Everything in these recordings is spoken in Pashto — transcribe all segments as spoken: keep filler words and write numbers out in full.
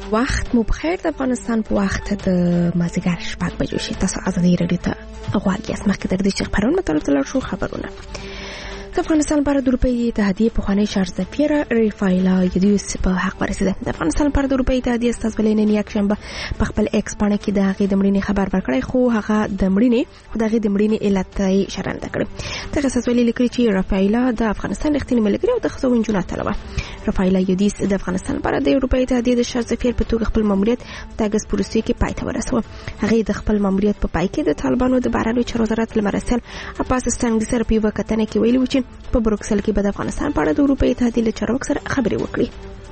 وخت مو بخیر. د افغانستان په وخت د مازیګر شپږ بجې شي. تاسو ازادي رادیو ته غواړئ اسمه کې در دې چې خبرونه مطلب تلل شو خبرونه د افغانستان پر د اروپאי اتحادیه په خوانی شهر سفیر ریفایلا یدیوس په حق ورسیده. د افغانستان پر د اروپאי اتحادیه استازولین نیک شنبه په خپل ایکس باندې کې د هغې د مړینې خبر ورکړی، خو هغه د مړینې خو د هغې د مړینې علت یې شرنده کړی. دغه استازولۍ لیکلي چې ریفایلا د افغانستان رښتینی ملګری او د ښځو نجونو طالبه. ریفایلا یدیوس د افغانستان پر د اروپאי اتحادیه د شهر سفیر په توګه خپل ماموریت د اګست په وروستیو کې پای ته ورساوه. هغې د خپل ماموریت په پای کې د طالبانو د بهرنیو چارو وزارت له مرسل عباس ستانګي سره په یوه کتنه کې ویلي و چې په بروکسل کې به د افغانستان په اړه د اروپאי اتحادیې له چارواکو سره خبرې وکړي.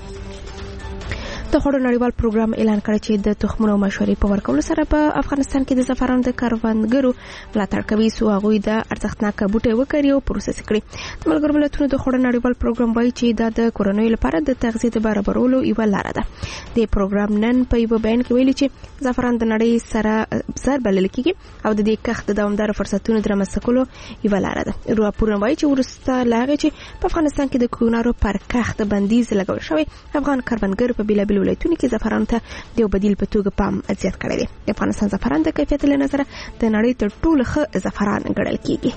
د خوړو نړیوال پروګرام اعلان کړی چې د تخمونو او مشورې په ورکولو سره په افغانستان کې د زعفرانو د کروندګرو ملاتړ کوي څو هغوی د ارزښتناک بوټي وکري او پروسس کړي. د ملګرو ملتونو د خوړو نړیوال پروګرام وایي چې دا د کورنیو لپاره د تغذیې د برابرولو یوه لاره ده. د پروګرام نن په یوه بیان کې ویلي چې زعفران د نړۍ سره زر بلل کېږي او د دې کښت د دوامداره فرصتونو د رامنځته کولو یوه لاره ده. راپورونه وایي چې وروسته له هغې چې په افغانستان کې د کوکنارو پر کښت بندیز لګول شوی، افغان کروندګر په بېلابېلو ولایتونو کې زعفرانو ته د یو بدیل په توګه پام زیات کړی دی. د افغانستان زعفران د کیفیت له نظره د نړۍ تر ټولو ښه زعفران ګڼل کېږي.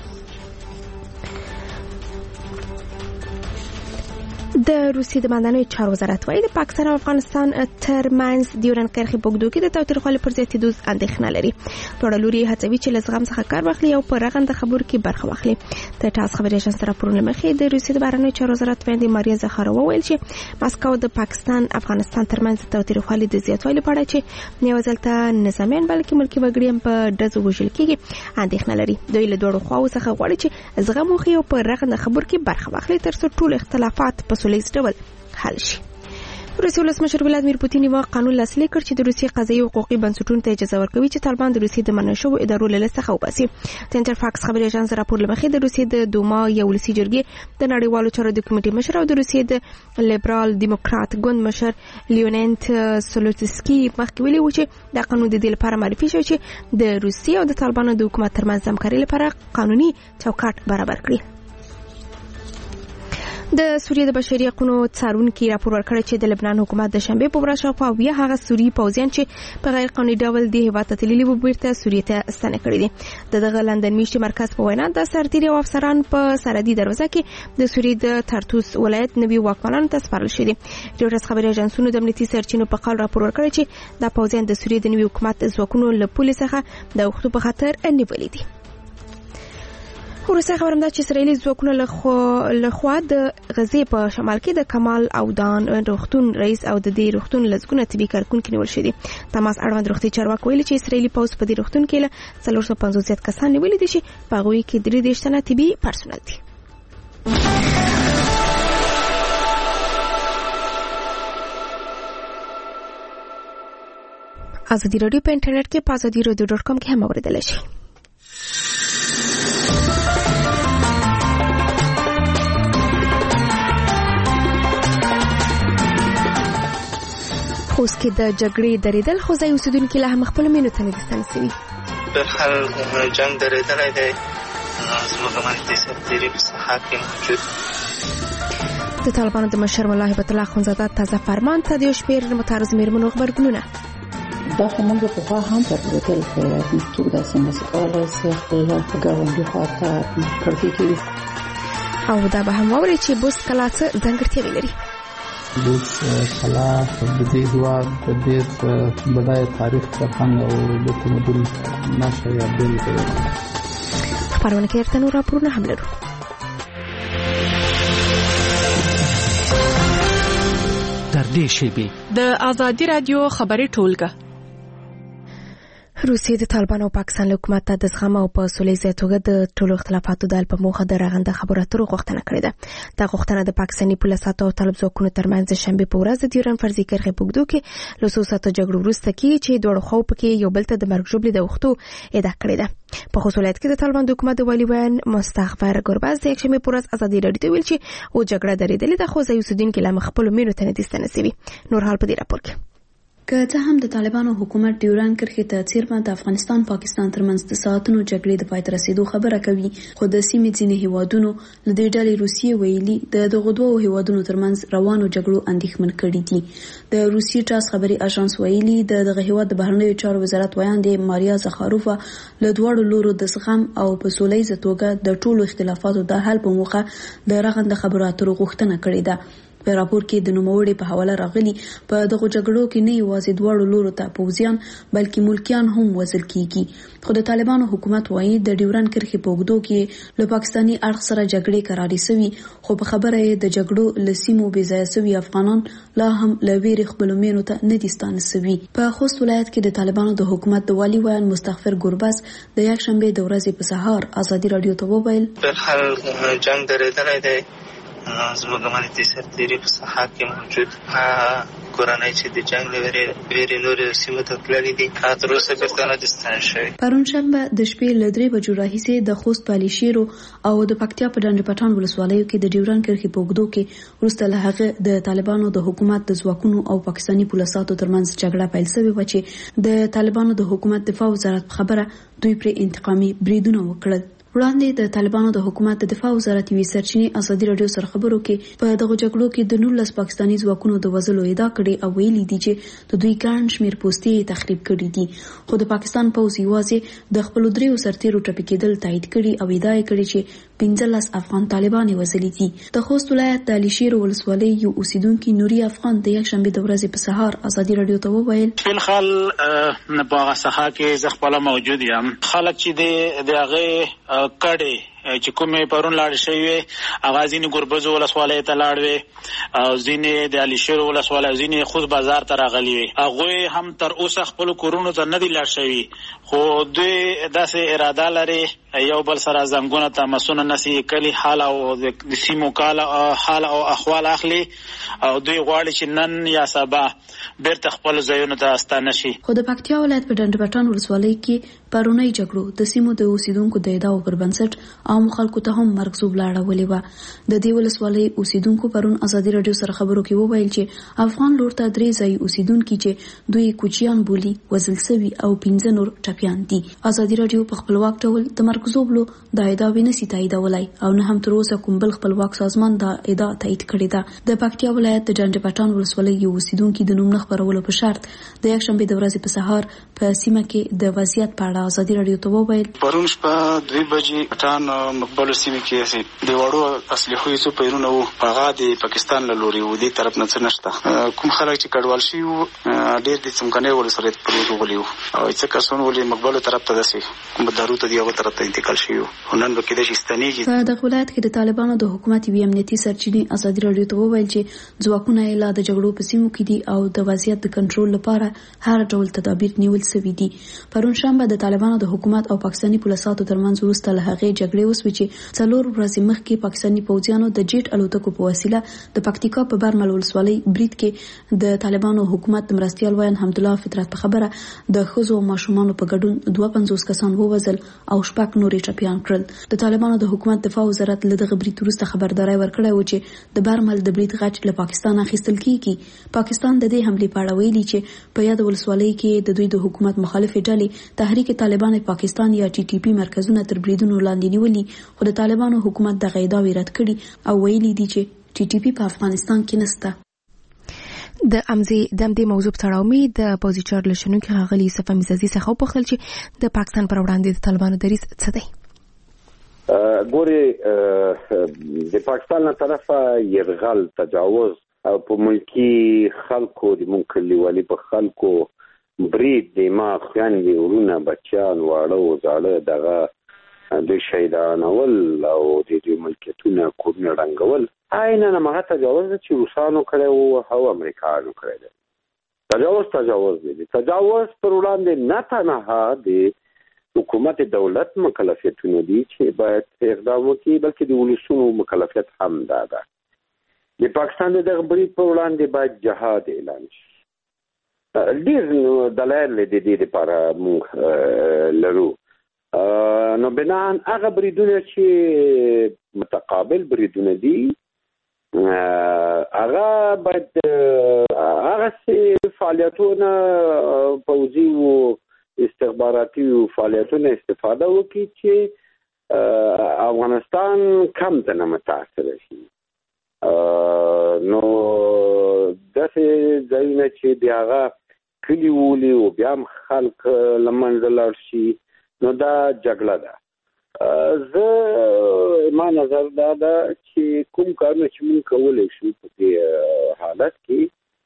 د روسیې د مدني چارو وزارت وايي د پاکستان او افغانستان ترمنځ د ډیورنډ کرښې په اوږدو کې د تاوتریخوالي پر زیاتېدو اندېښنه لري. دواړه لوري هڅوي چې له زغم څخه کار واخلي او په رغنده خبرو کې برخه واخلي. د ټاس خبري اژانس راپورونه مخې د روسیې د بهرنیو چارو وزارت ویاندې ماریا زخارova وویل چې ماسکو د پاکستان افغانستان ترمنځ د تاوتریخوالي د زیاتوالي په اړه چې نه یوازې ته نظامیان بلکې ملکي وګړي هم په ډزو وژل کېږي اندېښنه لري. دوی له دوړو خواو څخه غواړي چې زغم وخی او په رغنده خبرو کې برخه واخلي ترڅو ټول اختلافات په سولیز ډول حل شي. روسیې ولسمشر ولادیمیر پوتین یو قانون لاسلیک کړ چې د روسیې قضایي او حقوقي بنسټونو ته اجازه ورکوي چې طالبان د روسیې د منع شویو ادارو له لسته وباسي. د انټرفاکس خبري اژانس راپور لمخې د روسیې د دوما یو ولسي جرګې د نړیوالو چارو د کمیټې مشر او د روسیې د لیبرال دیموکرات ګوند مشر لیوننت سولوتسکي مخکې ویلي و چې دا قانون د دې لپاره معرفي شوی چې د روسیې او د طالبانو د حکومت ترمنځ همکاري لپاره قانوني چوکاټ برابر کړي. د سوریې د بشري حقوقو څارونکي راپور ورکړی چې د لبنان حکومت د شنبې په ورځ شاوخوا اویا هغه سوري پوځیان چې په غیر قانوني ډول د هیواد ته تللي وو بیرته سوریې ته ستنه کړي دي. د دغه لندن میشتي مرکز په وینا د سرتیري او افسران په سرحدي دروازه کې د سوریې د ترتوس ولایت نوي واکمنانو ته سپارل شوي دي. رویټرز خبري اژانسونو د امنیتي سرچینو په قول راپور ورکړی چې دا پوځیان د سوریې د نوي حکومت ځواکونو له پولې څخه د وختو په خطر نیولي دي. وروسته خبرم ده چې اسرائیلي ځواکونو له خوا د غزې په شمال کې د کمال اودان روغتون رئیس او د دې روغتون لزګونه طبي کارکونکي نیول شوي دي. تماس اړوند روغتي چارواکي ویلي چې اسرائیلي پوځ په دې روغتون کې له څلور سوه پنځوس زیات کسان نیولي دي چې په هغوی کې درې دېرش تنه طبي پرسونل دي. ازادي راډیو په انټرنیټ کې په ازادي راډیو ډاټ کام کې هم اوریدلی شئ. خوست کې د جګړې درېدل خو ځای اوسېدونکي لا هم خپلو مینو ته نه دي ستانه شوي. بالحال جنګ درېدلی دی، زموږ امنیتي سرتېري په ساحه کې موجود. د طالبانو د مشر ملا هیبت الله اخندزاده تازه فرمان ته د یو شمېر متعرض مېرمنو غبرګونونه. دا خو موږ پخوا هم درلودل چې څوک داسې نشي کولی چې خپل ګاونډي خواته کړکۍ کړي. او دا به هم واورئ چې بوس کلا څه ځانګړتیاوې لري. بوس کلا د دې هېواد د ډېر بډایه تاریخ، فرهنګ او د تمدن نښه یا بېلګه ده. خپرونه کې درته نور راپورونه هم لرو. تر دې شیبې د ازادي راډیو خبري ټولګه. روسیې د طالبانو او پاکستان له حکومت ته د زغم او په سولیزه توګه د ټولو اختلافاتو د حل په موخه د رغنده خبرو اترو غوښتنه کړې ده. دا غوښتنه د پاکستاني پولیسو او طالب ځواکونو ترمنځ د شنبې په ورځ د ډیورنډ فرضي کرښې په اوږدو کې له څو ساعتو جګړو وروسته کېږي چې دواړو خواو پکې یو بل ته د مرګ ژوبلې د اوښتو ادعا کړې ده. په خوست ولایت کې د طالبان د حکومت د والي ویان مستغفر ګربز د یکشنبې په ورځ ازادي راډیو ته ویل چې او جګړه درېدلې ده خو ځای اوسېدونکي لا خپلو مینو ته نه دي ستانه شوي. نور حال په دې راپور کې. که څه هم د طالبانو حکومت ډیوران کرښې ته څیرمه د افغانستان پاکستان ترمنځ د ساعتونو جګړې د پای ته رسیدو خبره کوي، خو د سیمې ځینې هیوادونو له دې ډلې روسیې ویلي د دغو دوو هیوادونو ترمنځ روانو جګړو اندېښمن کړي دي. د روسیې ټاس خبري اژانس ویلي د دغه هیواد د بهرنیو چارو وزارت ویاندې ماریا زخاروفا له دواړو لورو د زغم او په سولیزه توګه د ټولو اختلافاتو د حل په موخه د رغنده خبرو اترو غوښتنه کړې ده. په راپور کې د نوموړي په حواله راغلي په دغه جګړو کې نه یوازې دواړو لورو ته پوځیان بلکې ملکیان هم وژل کیږي. خو د طالبانو حکومت وایي د ډیورن کرښې په اوږدو کې له پاکستاني اړخ سره جګړې کرارې سوي، خو په خبره یې د جګړو له سیمو بې ځایه سوي افغانان لا هم له ویرې خپلو مینو ته نه دي ستانه سوي. په خوست ولایت کې د طالبانو د حکومت د والي ویان مستغفر ګوربز د یکشنبې د ورځې په سهار ازادي رادیو ته وویل بهرحال جنگ درېدلی دی، زموږ امنیتي سرتېري په ساحه کې موجود، کورنۍ چې د جنګ له ویرې نورې سیمو ته تللي دي تر اوسه بېرته نه دي ستانه شوي. پرون شنبه د شپې له درې بجو راهیسې د خوست په علیشیرو او د پکتیا په ډنډ پټان ولسوالیو کې د ډیورن کرښې په اوږدو کې وروسته له هغه د طالبانو د حکومت د ځواکونو او پاکستاني پولیساتو ترمنځ جګړه پیل شوې وه چې د طالبانو د حکومت دفاع وزارت په خبره دوی پرې انتقامي بریدونه وکړل. وړاندې د طالبانو د حکومت د دفاع وزارت یوې سرچینې ازادي رادیو سره خبرو کې په دغه جګړو کې د نولس پاکستاني ځواکونو د وژلو ادعا کړې او ویلي دي چې د دوی ګڼ شمېر پوستې تخریب کړي دي، خو د پاکستان پوځ یوازې د خپلو دریو سرتیرو ټپي کېدل تایید کړي او ادعا یې کړې چې پنځلس افغان طالبان یې وژلي دي. د خوست ولایت د علیشیر ولسوالۍ یو اوسیدونکي نوري افغان د یکشنبې د ورځې په سهار ازادي رادیو ته وویل فلحال نه په هغه ساحه کې زه خپله موجود یم. خلک چې د هغې کډې چې کومې پرون لاړې شوې وې هغه ځینې ګربزو ولسوالۍ ته لاړ وې او ځینې د علیشیر ولسوالۍ او ځینې خوست بازار ته راغلي وې. هغوی هم تر اوسه خپلو کورونو ته نه دي لاړ شوي، خو دوی داسې اراده لري یو بل سره زنګونه تماسونه نسي کلی حال او د سیمو کال حال او احوال اخلي او دوی غواړي چې نن یا سبا بیرته خپل ځایونو ته ستانه شي. خو د پکتیا ولایت په ډنډ پټان ولسوالۍ کې پرونی جګړو د سیمو د اوسیدونکو د ادعاو پر بنسټ عام خلکو ته هم مرګ زوب لاړولې وه. د دې ولسوالۍ اوسیدونکو پرون ازادي رادیو سره خبرو کې وویل چې افغان لور ته درې ځایي اوسیدونکي چې دوی کوچیان بولي وژل سوي او پنځه نور ټپیان دي. ازادي رادیو په خپلواک ډول د مرګ زوبلو د ادعاوې نسي تاییدولی او نه هم تر اوسه کوم بل خپلواک سازمان دا ادعا تایید کړې ده. د پکتیا ولایت د ډنډ پټان ولسوالۍ یو اوسیدونکي د نوم نه خپرولو په شرط د یکشنبې د ورځې په سهار په سیمه کې د وضعیت په اړه ازادي رادیو ته وویل پرون شپه دوې بجې پټان مقبلو سیمې کې د وړو اصلحو یې څو پیرونه وو، هغه د پاکستان له لورې وو، دې طرف نه څه نشته. کوم خلک چې کډوال شوي وو ډېر د څمکنۍ ولسوالۍ په لور غولي وو او څه کسان ولې مقبلو طرف ته داسې کوم دارو ته دي هغه طرف ته انتقال شوي وو، خو نن به کېدای شي ستنېږي. په دغه ولایت کې د طالبانو د حکومت یوې امنیتي سرچینې ازادي رادیو ته وویل چې ځواکونه یې لا د جګړو په سیمو کې دي او د وضعیت د کنټرول لپاره هر ډول تدابیر نیول شوي دي. پرون شنبه د طالبانو د حکومت او پاکستاني پولیساتو ترمنځ وروسته له هغې جګړې وسوې چې څلور ورځې مخکې پاکستاني پوځیانو د جیټ الوتکو په وسیله د پکتیکا په برمل ولسوالۍ برید کې د طالبانو حکومت د مرستیال ویان حمدالله فطرت په خبره د ښځو او ماشومانو په ګډون دوه پنځوس کسان ووژل او شپږ نورې ټپیان کړل. د طالبانو د حکومت دفاع وزارت له دغه برید وروسته خبرداری ورکړی و چې د برمل د برید غچ له پاکستان اخیستل کیږي. پاکستان د دې حملې په اړه ویلي چې په یاد ولسوالۍ کې د دوی د حکومت مخالفې ډلې تحریک طالبان پاکستان یا ټي ټي پی مرکزونه تر بریدونو لاندې نیولي، خو د طالبانو حکومت دغه ادعاوې رد کړي او ویلي دي چې ټي ټي پی په افغانستان کې نشته. د امزي د امدې موضوع په اړه مې د پوزي چارلشنو کې غلي صفه مزازي څخه وپوښتل چې د پاکستان پر وړاندې د طالبانو دریځ څه دی. ګوري د پاکستان له طرفه يرغل تجاوز او په ملکی خلکو د منکلیوالي په خلکو برید د ما خويندې ورونه بچیان واړه زاړه دغه د شهیدانول او د دې ملکیتونه کورونه رنګول عیناً هغه تجاوز چې روسانو کړی او امریکایانو کړی دی. تجاوز تجاوز دی. تجاوز پر وړاندې نه تنها د حکومت دولت مکلفیتونه دي چې باید اقدام وکړي، بلکې د ولسونو مکلفیت هم دا ده. د پاکستان د دغه برید پر وړاندې باید جهاد اعلان شي. ډېر دلایل د دې لپاره موږ لرو. نو بناً هغه بریدونه چې متقابل بریدونه دي هغه باید هغه فعالیتونه پوځي او استخباراتي فعالیتونه استفاده وکړي چې افغانستان کم څه متاثر شي. نو داسې ځایونه چې بیا هغه کلي ولي او بیا هم خلک له منځه لاړ شي، نو دا جګړه ده. زه ما نظر دا ده چې کوم کارونه چې موږ کولی شو په دې حالت کې،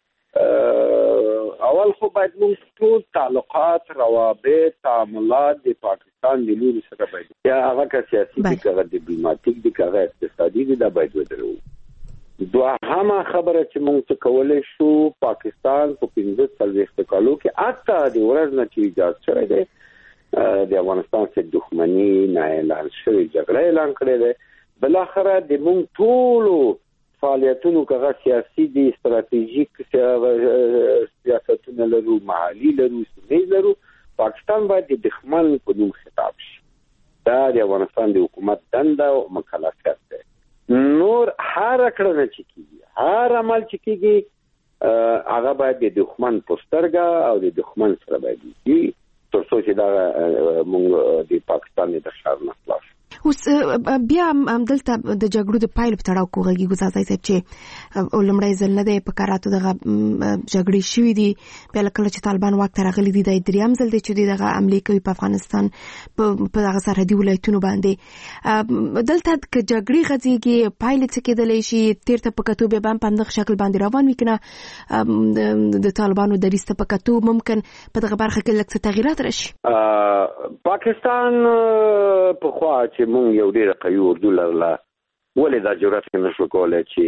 اول خو باید موږ ټول تعلقات، روابط، تعاملات د پاکستان د لوري سره باید یا هغه که سیاسي دي که هغه ډیپلوماتیک دي که هغه اقتصادي دي، دا باید ودرو. دوهمه خبره چې موږ څه کولی شو، پاکستان په پنځه څلوېښت کالو کې حتی د ورځ نه چې ایجاد شوی دی د افغانستان سره دښمني نه اعلان شوې جګړه اعلان کړې ده. بالاخره د موږ ټولو فعالیتونو که هغه سیاسي دي، استراتیژیک سیاستونه لرو، محلي لرو، سیمه لرو، پاکستان باید د دښمن په نوم خطاب شي. دا د افغانستان د حکومت دنده او مکلفیت ده. نور هر کړنه چې کیږي، هر عمل چې کیږي، هغه باید د دښمن په سترګه او د دښمن سره باید وي تر څو چې دا موږ د پاکستان د شر نه خلاص. اوس بیا دلته د جګړو د پایلو په تړاو کوږي ګزار ځای چې لومړی ځل نه دی په کاراتو دغه جګړې شوې دي، بیا کله چې طالبان واک ته راغلي دي، د دریم ځل دی چې دغه حملې کوي په افغانستان په دغه سرحدي ولایتونو باندې. دلته که جګړې غځېږي پایلې څه کېدلی شي؟ تېر ته په کتو بیا هم په همدغه شکل باندې روان وي که نه د طالبانو دریځ ته په کتو ممکن په دغه برخه کې لږ څه تغییرات راشي؟ پاکستان پخوا چې مونږ یو ډېر قوي اردو لرله، ولې دا جرأت نشو کولی چې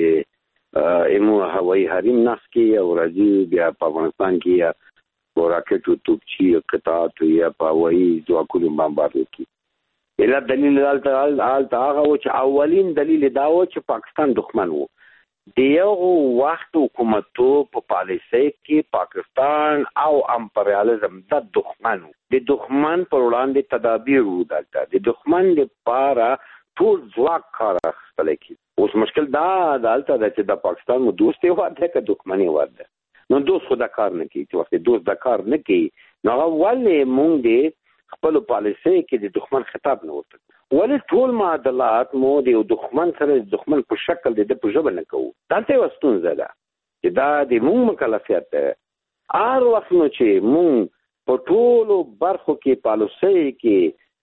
ایمو هوایي حریم نصب کړي او راځي بیا په افغانستان کې یا په راکټو، توپچي، قطعاتو یا په هوایي ځواکونو بمبارد وکړي؟ علت دلیل هلته هغه و چې اولین دلیل دا و چې پاکستان دښمن و. د یو وخت حکومتو په پالیسۍ کې پاکستان او امپریالیزم د دښمن و، د دښمن پر وړاندې تدابیر و. دلته د دښمن لپاره ټول ځواک کار اخیستلی کېږي. اوس مشکل دا دلته ده چې د پاکستان مو دوست هېواد دی که دښمن هېواد دی؟ نو دوست خو دا کار نه کوي. چې وخت دوست دا کار نه کوي، نو هغه ولې مونږ د خپلو پالیسۍ کې د دښمن خطاب نه ورته کوو؟ ولې ټول معادلات مو د یو دښمن سره د دښمن په شکل د ده په ژبه نه کوو؟ دلته یوه ستونزه ده چې دا د مونږ مکلفیت دی. هر وخت نو چې مونږ په ټولو برخو کې پالیسۍ کې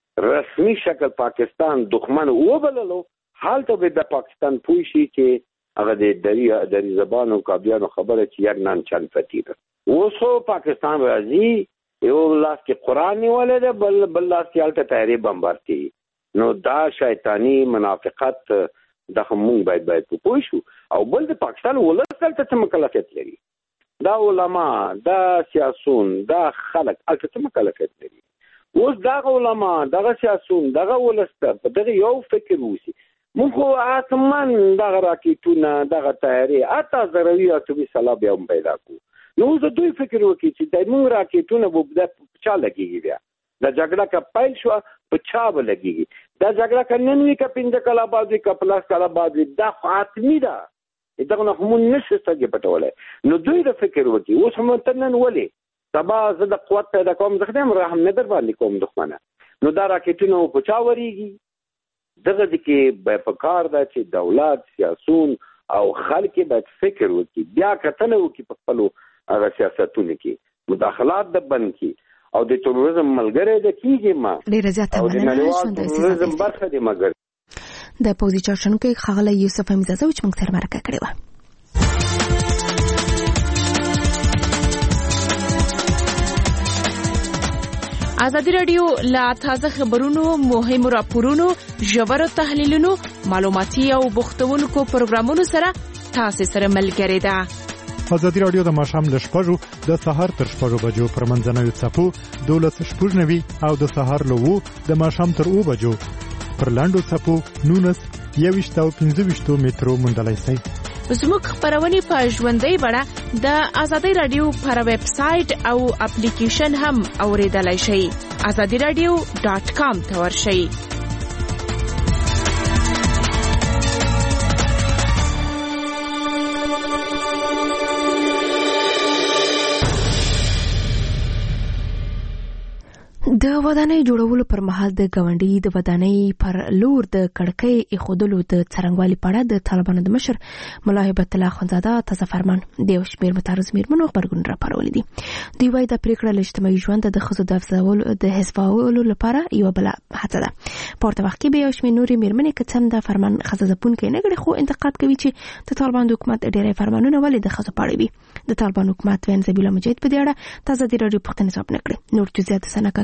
رسمي شکل پاکستان دښمن وبللو، هلته به د پاکستان پوه شي چې هغه د دری زبانو کابیانو خبره چې یک نان چند فطیره. اوس پاکستان راځي یو لاس کې قرآن نیولی دی، بل بل لاس کې هلته طیارې بمبار کوي. نو دا شیطانی منافقت دغه مونږ باید باید پوه شو. او بل د پاکستان ولس دلته څه مکلفیت لري؟ دا علما، دا سیاسون، دا خلک هلته څه مکلفیت لري؟ اوس دغه علما، دغه سیاسون، دغه ولس ته په دغه یو فکر ووسي. مونږ خو حتمن دغه راکېټونه، دغه طیارې، حتی ضروي اتومي سلاح بیا هم پیدا کړو. نو اوس د دوی فکر وکړي چې د مونږ راکېټونه به په چا لګېږي؟ بیا دا جګړه که پیل شوه په چا به لګېږي؟ دا جګړه که نن وي که پنځه کاله بعد وي که پلس کاله بعد وي، دا خو حتمي ده. دغه نه خو مونږ نشو سترګې پټولی. نو دوی د فکر وکړي اوس هم ته نن ولې سبا زه د قوت پیدا کوم، زه خدای رحم نه در باندې کوم دښمنه. نو دا راکېټونه په چا ورېږي؟ دغه دې کې به پکار ده چې دولت، سیاسون او خلک باید فکر وکړي، بیا کتنه وکړي په خپلو هغه سیاستونو کې، مداخلات د بند کړي او د تروریزم ملګری د کېږي ما او د نړیوال تروریزم برخه د مګر. د پوځي چارچونکو ښاغلی یوسف امیرزاده چې موږ سره مرکه کړې وه. ازادي راډیو لا تازه خبرونو، مهمو راپورونو، ژورو تحلیلونو، معلوماتي او بوختونکو پروګرامونو سره تاسو سره ملګری ده. ازادي راډیو د ماښام له شپږو د سهار تر شپږو بجو پر منځنوي څپو دولس شپږ نوي او د سهار له اوو د ماښام تر اوو بجو پر لاندو څپو نولس یوویشت او پنځه ویشتو مترو موندلی شئ. زموږ خبرونه په ژوندۍ بڼه د ازادي راډیو پر ویب سټ او اپلیکیشن هم اوریدلای شئ. ازادي راډیو ډاټ کام ته ورشئ. د ودانۍ جوړولو پر مهال د ګاونډي د ودانۍ پر لور د کړکۍ ایښودلو د څرنګوالي په اړه د طالبانو د مشر ملا هیبت الله اخندزاده تازه فرمان د یو شمېر متعرض میرمنو غبرګون راپارولي دي. دوی وایي دا پریکړه له اجتماعي ژوند د ښځو د افزولو د حذفولو لپاره یوه بله هڅه ده. په ورته وخت کې به یو شمېر نورې میرمنې که څه هم دا فرمان ښځه ځپونکی نه ګڼي، خو انتقاد کوي چې د طالبانو د حکومت ډېری فرمانونه ولې د ښځو په اړه وي. د طالبانو حکومت وین زبیلا مجاهد په دې اړه تازه د راډیو پوښتنې ځواب نه کړې. نور جزئیات سنکه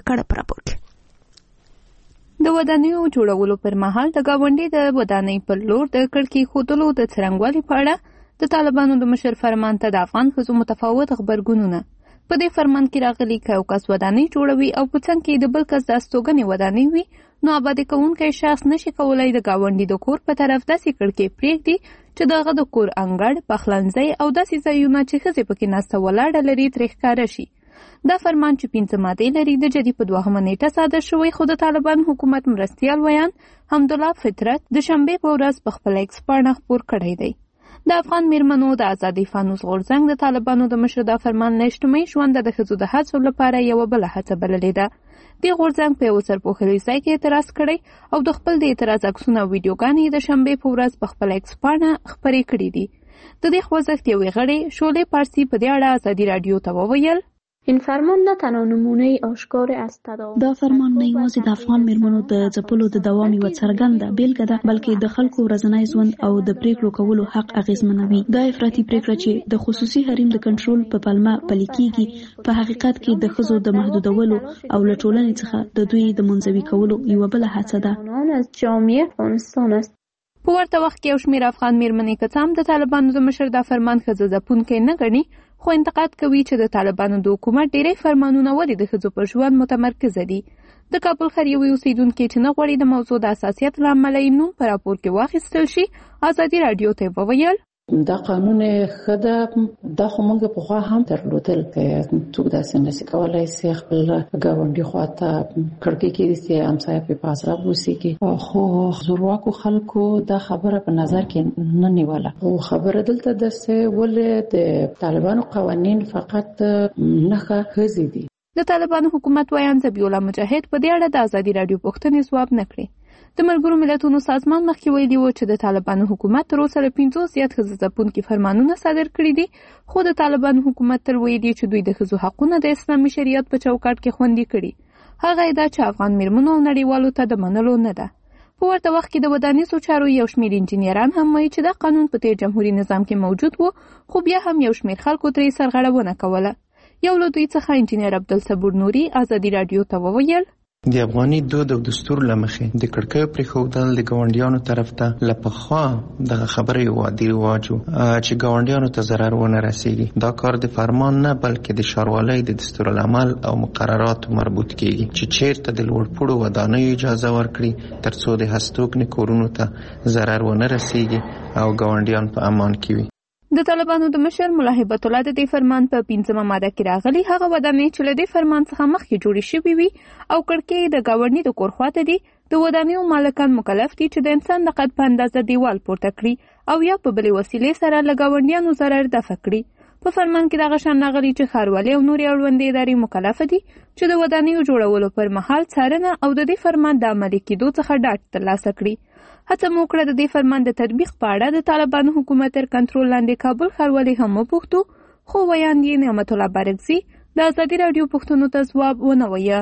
د ودانیو جوړولو پر مهال د ګاونډي د ودانۍ پر لور د کړکۍ ښودلو د څرنګوالي په اړه د طالبانو د مشر فرمان ته د افغان ښځو متفاوت غبرګونونه. په دې فرمان کې راغلي که یو کس ودانۍ جوړوي او په څنګ کې د بل کس د استوګنې ودانۍ وي، نو آبادي کوونکی شخص نشي کولی د ګاونډي د کور په طرف داسې کړکۍ پرېږدي چې د هغه د کور انګړ، پخلنځی او داسې ځایونه چې ښځې پکې ناسته ولاړه لري ترې ښکاره شي. دا فرمان چې پنځه مادې لري د جدي په دوهمه نیټه صادر شوی، خو د طالبان حکومت مرستیال ویان حمدالله فطرت د شنبې په ورځ په خپل ایکس پاڼه خپور کړی دی. د افغان میرمنو د ازادۍ فانوس غورځنګ د طالبانو د مشر دا فرمان له اجتماعي ژونده د ښځو د هڅو لپاره یوه بله هڅه بللې ده. دې غورځنګ په یو سرپوښلي ځای کې اعتراض کړی او د خپل د اعتراض عکسونه او ویډیوګانې د شنبې په ورځ په خپل ایکس پاڼه خپرې کړي دي. د دې خوځښت یوې غړې شعله پارسی په دې اړه ازادي راډیو ته وویل: این فرمان نه تنها نمونه آشکار از تداوم دا فرمان نه یوازې د افغان میرمنو د ځپلو د دوام یوه څرګنده بیلګه ده، بلکې د خلکو ورځنی ژوند او د پریکړو کولو حق اغیزمنوي. دا افراطي پریکړه چې د خصوصي حریم د کنټرول په پلمه پلي کیږي، په حقیقت کې د ښځو د محدودولو او له ټولنې څخه د دوی د منزوي کولو یوه بله هڅه ده. از جامعه افغانستان است. په ورته وخت کې یو شمېر افغان میرمنې که څه هم د طالبانو د مشر دا فرمان ښځه ځپونکی نه ګڼي، خو انتقاد کوي چې د طالبانو د حکومت ډېری فرمانونه ولې د ښځو په ژوند متمرکزه دي. د کابل ښار یوې اوسیدونکې چې نه غواړي د موضوع د حساسیت له امله یې نوم په راپور کې واخیستل شي، ازادي راډیو ته وویل: دا قانون ښه ده، دا خو موږ پخوا هم درلودل که څوک داسې نشي کولی چې خپل ګاونډي خواته کړکۍ کېږدي چې همسایه پرې په ازراب اوسېږي. خو زورواکو خلکو دا خبره په نظر کې نه نیوله. خو خبره دلته ده چې ولې د طالبانو قوانین فقط نښه ښځې دي. د طالبانو حکومت ویان ذبیح الله مجاهد په دې اړه د ازادي راډیو پوښتنې ځواب نه کړې. د ملګرو ملتونو سازمان مخکې ویلي و چې د طالبانو حکومت تر اوسه له پنځو زیات ښځو ځپونکي فرمانونه صادر کړي دي، خو د طالبانو حکومت تل ویلي چې دوی د ښځو حقونه د اسلامي شریعت په چوکاټ کې خوندي کړي. هغه ادعا چې افغان میرمنو او نړیوالو ته د منلو نه ده. په ورته وخت کې د ودانیزو چارو یو شمېر انجینران هم وایي چې دا قانون په تیر جمهوري نظام کې موجود و، خو بیا هم یو شمېر خلکو ترې سرغړونه کوله. یو له دوی څخه انجینر عبدالصبور نوري ازادي راډیو ته وویل: د افغاني دود او دستور له مخې د کړکیو پرېښودل د ګاونډیانو طرف ته له پخوا دغه خبره یو عادي رواج و چې ګاونډیانو ته ضرر ونه رسېږي. دا کار د فرمان نه بلکې د ښاروالۍ د دستورالعمل او مقرراتو مربوط کېږي چې چیرته د لوړپوړو ودانیو اجازه ورکړي تر څو د هستوګنې کورونو ته ضرر ونه رسېږي او ګاونډیان په امان کې وي. د طالبانو د مشر ملا هیبت الله د دې فرمان په پنځمه ماده کې راغلي هغه ودانۍ چې له دې فرمان څخه مخکې جوړې شوې وي او کړکۍ د ګاونډي د کور خواته دي، د ودانیو مالکان مکلف دي چې د انسان د قد په اندازه دیوال پورته کړي او یا په بلې وسیلې سره له ګاونډیانو ضرر دفع کړي. په فرمان کې دغه شان راغلي چې ښاروالۍ او نورې اړوندې ادارې مکلفه دي چې د ودانیو جوړولو پر مهال څارنه او د دې فرمان د عملي کېدو څخه ډاډ ترلاسه کړي. هڅه مو وکړه د دې فرمان د تطبیق په اړه د طالبانو حکومت تر کنټرول لاندې کابل ښاروالۍ هم وپوښتو، خو ویان یې نعمت الله بارکزي د ازادي راډیو پوښتنو ته ځواب ونه وایه.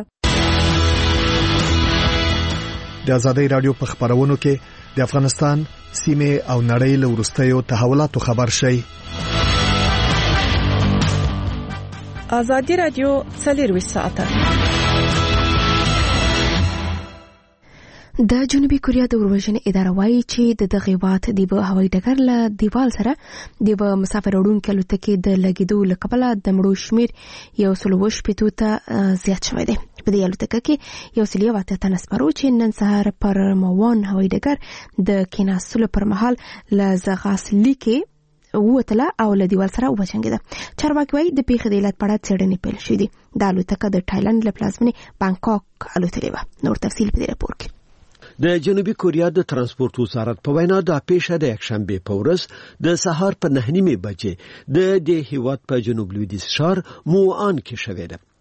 د ازادي راډیو په خبرونو کې د افغانستان سیمه او نړۍ له وروستیو تحولاتو خبر شئ. ازادي راډیو څلور ساعته د جنوبي کوریا د اورژنې اداره وایي چې د دغه هیواد د هوایي ډګر له دیوال سره د مسافر وړونکو الوتکې د لګیدو له کبله د مړو شمېر یو سل اوه شپېتو ته زیات شوی دی. په دې الوتکه کې یو سل یو اتیا تنه سپرو چې نن سهار پر موان هوایي ډګر د کېناستلو پر مهال له ځغاسلي کې ووتله او له دیوال سره وجنګېده. چارواکي وایي د پیښې د علت په اړه څېړنې پیل شوې دي. دا الوتکه د تایلند له پلازمېنې بانکاک الوتلې وه. نور تفصیل په دې راپور کې. د جنوبي کوریا د ترانسپورت وزارت په وینا د پیښه د یکشنبه په ورځ د سهار په نهه نیمې بجې د دې هیواد په جنوب لویدیځ ښار موان کې شوې ده.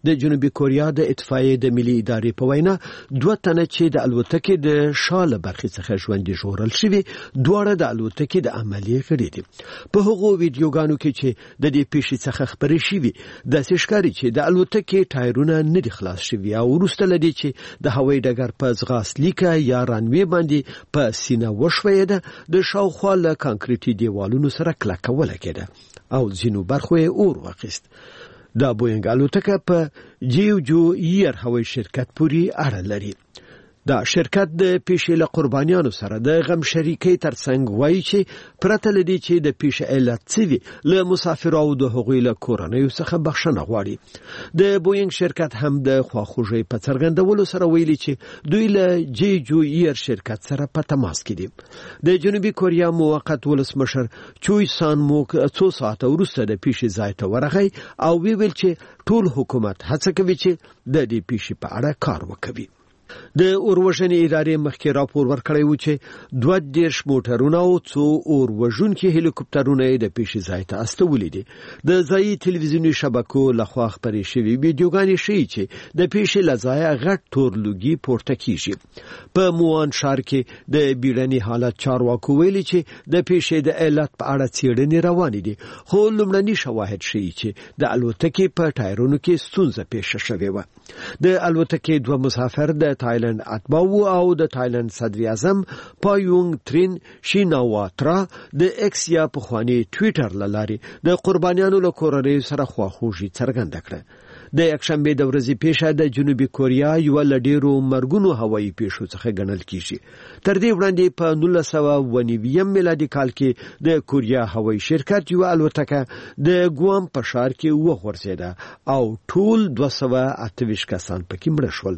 د جنوبي کوریا د اطفائیې د ملي ادارې په وینا دوه تنه چې د الوتکې د شاله برخې څخه ژوندي ژغورل شوي دواړه د الوتکې د عملیې کړې دي. په هغو ویډیوګانو کې چې د دې پیښې څخه خبرې شوي داسې ښکاري چې د الوتکې ټایرونه نه دي خلاص شوي او وروسته له دې چې د هوایي ډګر په ځغاستلیکه یا رانوې باندې په سینه وشویده د شاوخوا له کانکریټي دیوالونو سره کلکه ولګېده او ځینو برخو یې اور واخیست. دا بوینګ الوتکه په جیوجو ایر هوایي شرکت پورې اړه لري. دا شرکت د پیښې له قربانیانو سره د غم شریکۍ ترڅنګ وایي چې پرته له دې چې د پیښې علت څه وي له مسافرو او د هغوی له کورنیو څخه بخښنه غواړي. د بوینګ شرکت هم د خواخوږۍ په څرګندولو سره ویلي چې دوی له جیجو ایر شرکت سره په تماس کې دي. د جنوبي کوریا موقت ولسمشر چوی سان موک څو ساعته وروسته د پیښې ځای ته ورغی او ویل چې ټول حکومت هڅه کوي چې د دې پیښې په اړه کار وکړي. د اوروژنې ادارې مخکې راپور ورکړی و چې دوه دېرش موټرونه او څو اوروژونکي هلیکوپټرونه د پیښې ځای ته استولي دي. د ځایي تلویزیوني شبکو لخوا خپرې شوې ویډیوګانې ښیي چې د پیښې له ځایه غټ تور لوګي پورته کیږي. په موان ښار کې د بیړني حالت چارواکو ویلي چې د پیښې د علت په اړه څېړنې روانې دي خو لومړني شواهد ښیي چې د الوتکې په ټایرونو کې ستونزه پیښه شوې وه. د الوتکې دوه مسافر د تایلند اتباو او د تایلند صدر اعظم پایونګ ترین شیناواترا د ایکس یا پخوانی ټویټر لاري د قربانیانو له کورنۍ سره خواخوږي څرګنده کړه. د یکشنبه د ورځې پیښه د جنوبي کوریا یو لډیرو مرګونو هوایي پیښو څخه ګڼل کیږي. تر دې وړاندې په نولس سوه اوه نوي میلادي کال کې د کوریا هوایي شرکت یو الوتکه د ګوام په ښار کې وغورځیده او ټول دوه سوه اته ویشت کسان پکې مړه شول.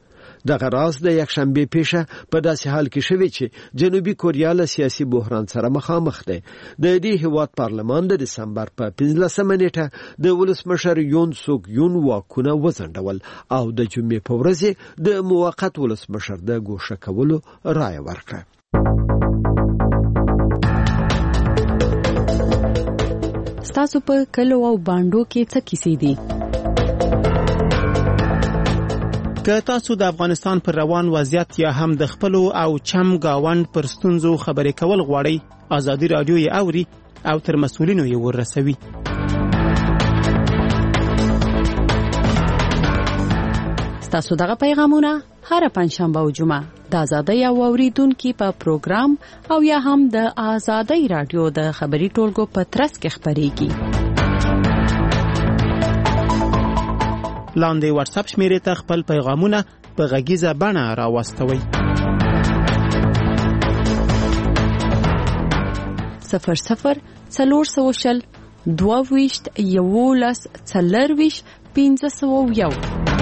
دغه راز د یکشنبه پیښه په داسې حال کې شوې چې جنوبي کوریا له سیاسي بحران سره مخامخ ده. د دې هیواد پارلمان د دسمبر په پنځلسمه نیټه د ولسمشر یون سوک یون واکونه وځنډول او د جمعې په ورځ د موقت ولسمشر د ګوښه کولو رایه ورکړه. ستاسو په کلو او باندو کې څه کیسې دي؟ که تاسو د افغانستان پر روان وضعیت یا هم د خپلو او چم گاوند پر ستونزو خبرې کول غواړئ، ازادي رادیو یې اوري او تر مسؤلینو یې ورسوي. ستاسو دغه پیغامونه هر پنځشنبه او جمعه د ازادي او اوریدونکو په پروګرام او یا هم د ازادي رادیو د خبري ټولګو په ترڅ کې خبريږي. لاندې واتس اپ شمیرې ته خپل پیغامونه په غږیزه بڼه راوستوئ. صفر صفر څلور سوه شل دوه ویشت یولس څلرویشت پنځه سوه یو.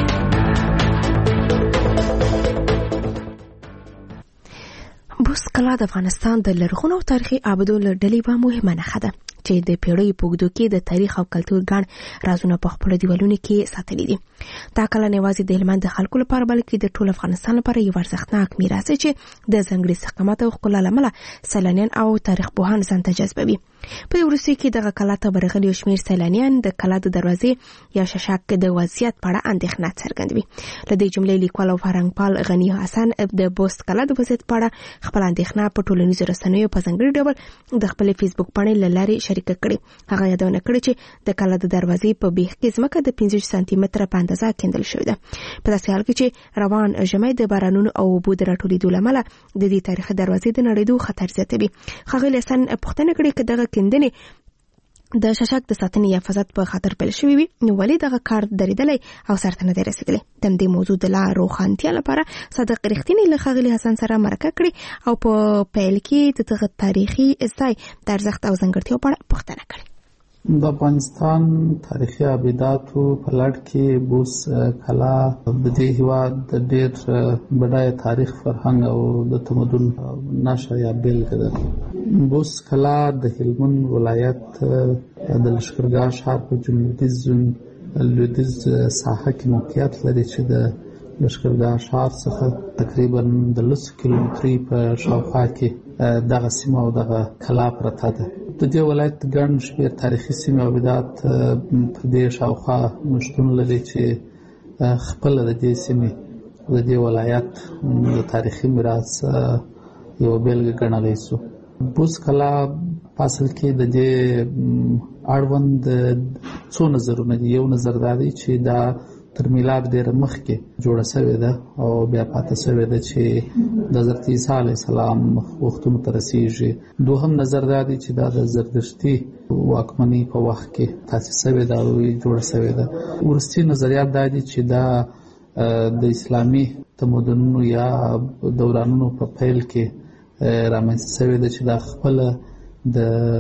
بوس کلا د افغانستان د لرغونو تاریخي ابدو له ډلې به مهمه نښه ده چې د پیړیو په اوږدو کې د تاریخ او کلتور ګڼ رازونه په خپلو دیوالونو کې ساتلي دي. دا کلا نه یوازې د هلمند د خلکو لپاره بلکې د ټول افغانستان لپاره یو ارزښتناک میراث دی چې د ځانګړي ثقافت او ښکلا له امله سیلانیان او تاریخ پوهان ځان ته جذبوي. په دې وروستیو کې دغه کلا ته برغلي یو شمېر سیلانیان د کلا د دروازې یا ششاک د وضعیت په اړه اندېښنه څرګندوي. له دې جملې لیکوال او فرهنګپال غني حسن د بوست کلا د وضعیت په اړه خپل اندېښنه په ټولنیزو رسنیو په ځانګړي ډول د خپلې فیسبوک پاڼې له لارې شریکه کړې. هغه یادونه کړې چې د کلا د دروازې په بیخ کې ځمکه د پنځه سانتي متره په اندازه کیندل شوې ده. په داسې حال کې چې روان ژمی د بارانونو او اوبو د راټولېدو له امله د دې تاریخي دروازې د نړېدو خطر زیاتوي. ښاغلي حسن پوښتنه کړې چې دغه کیندنې د ششاک د ساتنې یا حفاظت په خاطر پیل شوی وي، نو ولې دغه کار درېدلی او سرته نه دی رسېدلی؟ د همدې موضوع د لا روښانتیا لپاره صادق رښتیني له ښاغلي حسن سره مرکه کړې او په پیل کې د دغه تاریخي ځای د ارزښت او ځانګړتیاو په اړه پوښتنه کړې. د افغانستان تاریخي ابداتو په لړ کې بوس کلا د دې هیواد د ډېر بډایه تاریخ، فرهنګ او د تمدن نښه یا بیلګه ده. بوس کلا د هلمند ولایت د لښکرګاه ښار په جنوبي لویدیځ ساحه کې موقعیت لري چې د لښکرګاه ښار څخه تقریبا د لسو کیلومترۍ په شاوخوا کې دغه سیمه او دغه کلا پرته ده. د دې ولایت ګڼ شمېر تاریخي سیمې او ابدات په دې شاوخوا شتون لري چې خپل د دې سیمې د دې ولایت د تاریخي میراث یو بیلګه ګڼلی سو. بوس کلا په اصل کې د دې اړوند څو نظرونه دي. یو نظر دا دی چې دا تر میلاد ډېره مخکې جوړه سوې ده او بیا پاتې سوې ده چې د حضرت عیسی علیه السلام وختونو ته رسېږي. دوهم نظر دا دی چې دا د زردشتي واکمنۍ په وخت کې تاسیس سوې ده او جوړه سوې ده. وروستي نظریات دا دي چې دا د اسلامي تمدنونو یا دورانونو په پیل کې رامنځته سوې ده چې دا خپله د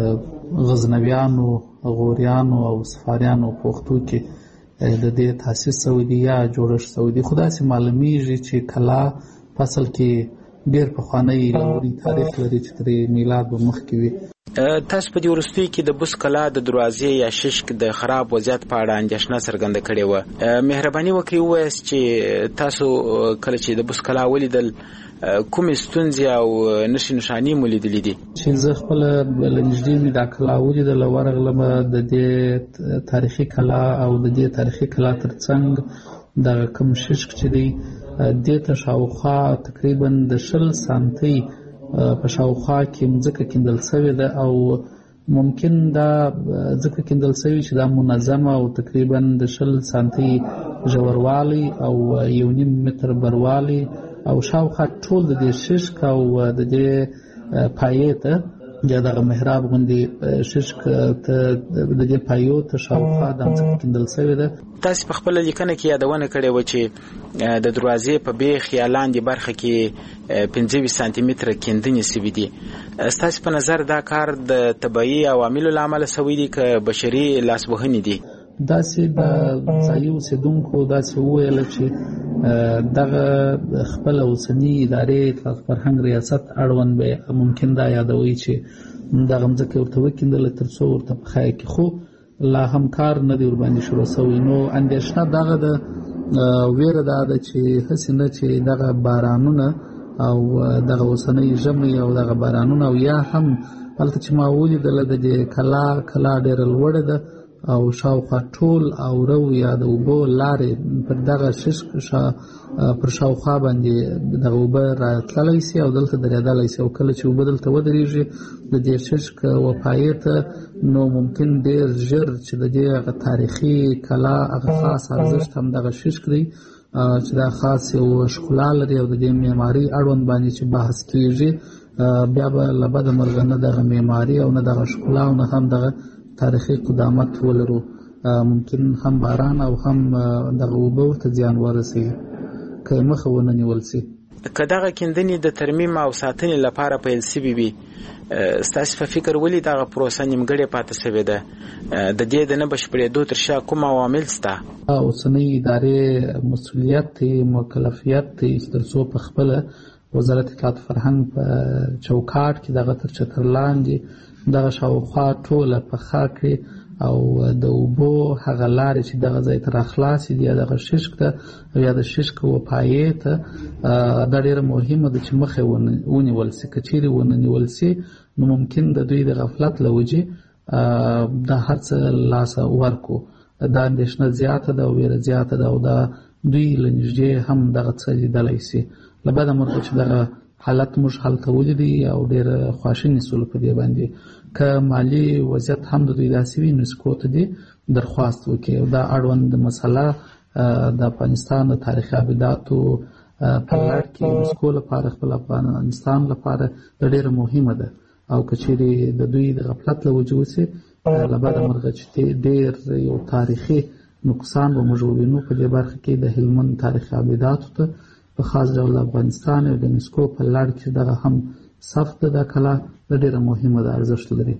غزنویانو، غوریانو او صفاریانو په وختو کې د دې تاسیس شوی دی یا جوړښت شوی دی. خو داسې معلومیږي چې کلا په اصل کې ډېر پخوانی لرغونی تاریخ لري چې تر میلاد به مخکې وي. تاسو په دې وروستیو کې د بوس کلا د دروازې یا ششک د خراب وضعیت په اړه اندېښنه څرګنده کړې وه. مهرباني وکړئ ووایاست چې تاسو کله چې د بوس کلا ولیدل کومې ستونزې او نښې نښانې مو لیدلې دي؟ چې زه خپله له نږدې مې دا کلا ولیدله، ورغلمه د دې تاریخي کلا او د دې تاریخي کلا تر څنګ دغه کوم ششک چې دی دې ته شاوخوا تقریبا د شل سانتۍ په شاوخوا کې مځکه کیندل سوې ده او ممکن دا ځکه کیندل سوي چې دا منظمه او تقریبا د شل سانتۍ ژوروالی او یو نیم متر بروالی او شاوخوا ټول د دې ششک او د دې پایې ته یا دغه محراب غوندې ششک ته د دې پایو ته شاوخوا دا ځکه کیندل سوې ده. تاسو په خپل لیکنه کې یادونه کړې و چې د دروازې په بیخ یا لاندې برخه کې پنځه ویشت سانتي متره کیندنې سوي دي. ستاسو په نظر دا کار د طبیعي عواملو له امله سوی دی که بشري لاسوهنې دي؟ داسې د ځایي اوسېدونکو داسې وویله چې دغه خپل اوسني ادارې اطلاعات فرهنګ ریاست اړوند به ممکن دا یادوي چې دغه مځکه ورته وکیندله تر څو ورته په خای کې، خو لا هم کار نه دی ورباندې شروع سوی. نو اندېښنه دغه د ویره دا ده چې هسې نه چې دغه بارانونه او دغه اوسنۍ ژمي او دغه بارانونه او یا هم هلته چې ما ولیدله د دې کلا کلا ډېره لوړه ده او شاوخوا ټول او رو یا د اوبو لارې پر دغه ششک شا پر شاوخوا باندې دغه اوبه راتللی سي او دلته درېدلی سي او کله چې اوبه دلته ودرېږي د دې ششک وپایې ته نو ممکن ډېر ژر چې د دې هغه تاریخي کلا هغه خاص ارزښت هم دغه ششک دی چې دا خاص یو ښکلا لري او د دې معماري اړوند باندې چې بحث کېږي بیا به له بده مرغه نه دغه معماري او نه دغه ښکلا او نه هم دغه تاریخي قدامت ولرو. ممکن هم باران او هم دغه اوبه ورته زیان ورسوي که یې مخه ونه نیول سي. که دغه کیندنې د ترمیم او ساتنې لپاره پیل سوي وي، ستاسو په فکر ولې دغه پروسه نیمګړې پاتې سوې ده؟ د دې د نه بشپړېدو تر شا کوم عوامل شته؟ اوسنۍ ادارې مسؤلیت دی، مکلفیت دی چې تر څو په خپله وزارت اطلاعات فرهنګ په چوکاټ کې دغه تر چتر لاندې دغه شاوخوا ټوله پخه کړي او د اوبو هغه لارې چې دغه ځای ته راخلاصې دي یا دغه ششک ته او یا د ششک وپایې ته دا ډېره مهمه ده چې مخه ونیول سي. که چیرې ونه نیول سي نو ممکن د دوی د غفلت له وجې دا هر څه لاسه ورکو. دا اندېښنه زیاته ده او ویره زیاته ده او دا دوی له نږدې هم دغه څه لیدلی سي. له بده مرغه چې دغه حالت موږ هلته ولیدی او ډېره خواشیني سولو په دې باندې. که مالي وضعیت هم د دوی داسې وي نسکو ته دې درخواست وکړي. دا اړوند مسله د افغانستان د تاریخي ابداتو په لړ کې نسکو لپاره خپل افغانستان لپاره ډېره مهمه ده او که چیرې د دوی د غفلت له وجې وسي له بده مرغه چې ډېر یو تاریخي نقصان به موږ ووینو په دې برخه کې د هلمند تاریخي ابداتو ته په خاص ډول افغانستان او د نسکو په لړ کې دغه هم صف ده. دا کلا ډېره مهمه ده، ارزښت لري.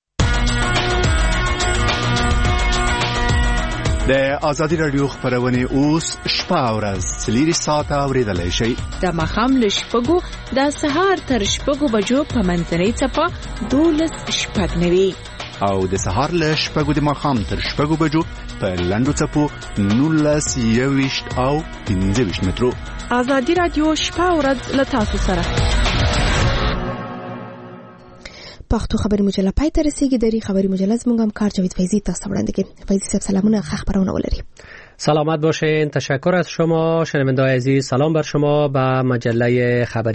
د ازادي رادیو خبرونه اوس شپه او ورځ څلور ساعته اوریدلای شئ. د ماښام له شپږو د سهار تر شپږو بجو په منځنۍ څپه دولس شپږ نوي او د سهار له شپږو د ماښام تر شپږو بجو په لنډو څپو نولس یوویشت او پنځه ویشت مترو. ازادي رادیو شپه او ورځ له تاسو سره. پښتو خبري مجله پای ته رسیدي. دری خبري مجله زموږ هم کار جاوید فیضی تاسو وړاندې کوي. فیضی صاحب سلامونه، خبرونه ولري. سلامت باشین. تشکر از شما شنونده‌های عزیز. سلام بر شما. به مجله خبری